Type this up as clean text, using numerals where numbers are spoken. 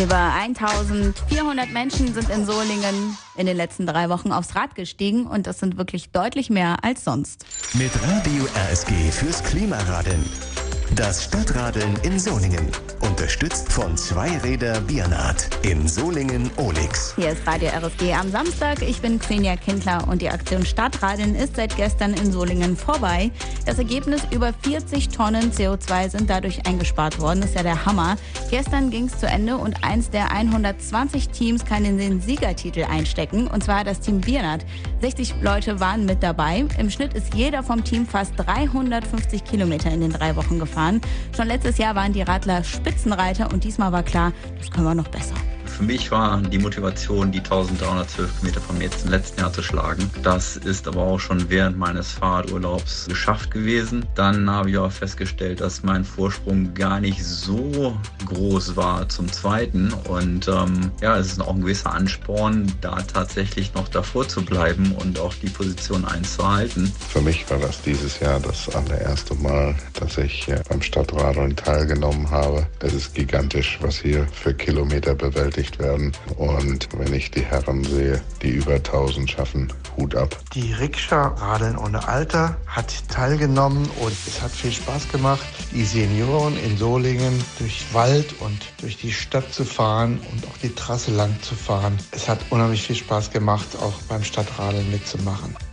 Über 1400 Menschen sind in Solingen in den letzten 3 Wochen aufs Rad gestiegen und das sind wirklich deutlich mehr als sonst. Mit Radio RSG fürs Klimaradeln. Das Stadtradeln in Solingen. Unterstützt von Zweiräder Biernat in Solingen-Olix. Hier ist Radio RSG am Samstag. Ich bin Xenia Kindler und die Aktion Stadtradeln ist seit gestern in Solingen vorbei. Das Ergebnis: über 40 Tonnen CO2 sind dadurch eingespart worden. Das ist ja der Hammer. Gestern ging es zu Ende und eins der 120 Teams kann in den Siegertitel einstecken. Und zwar das Team Biernat. 60 Leute waren mit dabei. Im Schnitt ist jeder vom Team fast 350 Kilometer in den 3 Wochen gefahren. Schon letztes Jahr waren die Radler Spitzenreiter und diesmal war klar, das können wir noch besser. Für mich war die Motivation, die 1312 Kilometer vom letzten Jahr zu schlagen. Das ist aber auch schon während meines Fahrradurlaubs geschafft gewesen. Dann habe ich auch festgestellt, dass mein Vorsprung gar nicht so groß war zum Zweiten. Und es ist auch ein gewisser Ansporn, da tatsächlich noch davor zu bleiben und auch die Position 1 zu halten. Für mich war das dieses Jahr das allererste Mal, dass ich beim Stadtradeln teilgenommen habe. Es ist gigantisch, was hier für Kilometer bewältigt werden. Und wenn ich die Herren sehe, die über 1000 schaffen, Hut ab. Die Rikscha Radeln ohne Alter hat teilgenommen und es hat viel Spaß gemacht, die Senioren in Solingen durch Wald und durch die Stadt zu fahren und auch die Trasse lang zu fahren. Es hat unheimlich viel Spaß gemacht, auch beim Stadtradeln mitzumachen.